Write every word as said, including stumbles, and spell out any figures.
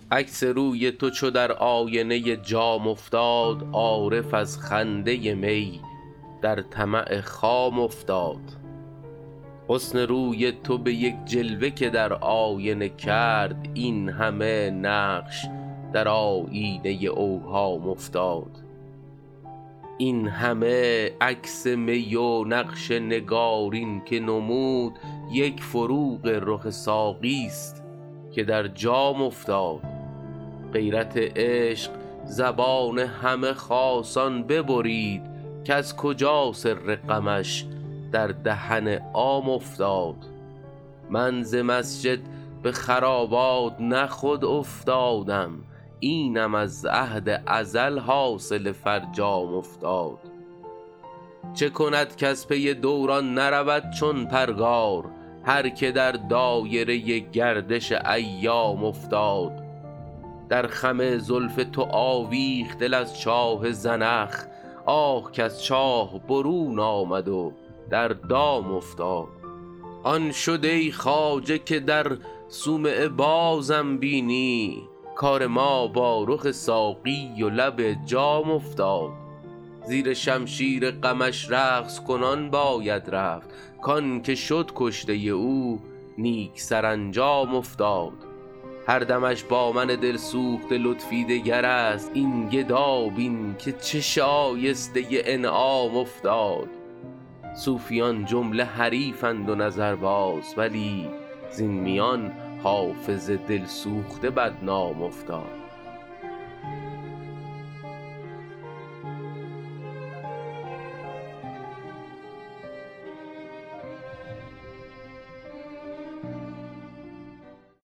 عکس روی تو چو در آینه جام افتاد، عارف از خنده می در طمع خام افتاد. حسن روی تو به یک جلوه که در آینه کرد، این همه نقش در آیینه اوهام افتاد. این همه عکس می و نقش نگارین که نمود، یک فروغ رخ ساقیست که در جام افتاد. غیرت عشق زبان همه خاصان ببرید، کز کجا سر غمش در دهن عام افتاد. من ز مسجد به خرابات نه خود افتادم، اینم از عهد ازل حاصل فرجام افتاد. چه کند کز پی دوران نرود چون پرگار، هر که در دایره گردش ایام افتاد. در خم زلف تو آویخت دل از چاه زنخ، آه کز چاه برون آمد و در دام افتاد. آن شد ای خواجه که در صومعه بازم بینی، کار ما با رخ ساقی و لب جام افتاد. زیر شمشیر غمش رقص کنان باید رفت، کان که شد کشته او نیک سرانجام افتاد. هر دمش با من دل سوخته لطفی دگر است، این گدا بین که چه شایسته انعام افتاد. صوفیان جمله حریفند و نظرباز، ولی زین میان حافظ دل سوخته بدنام افتاد.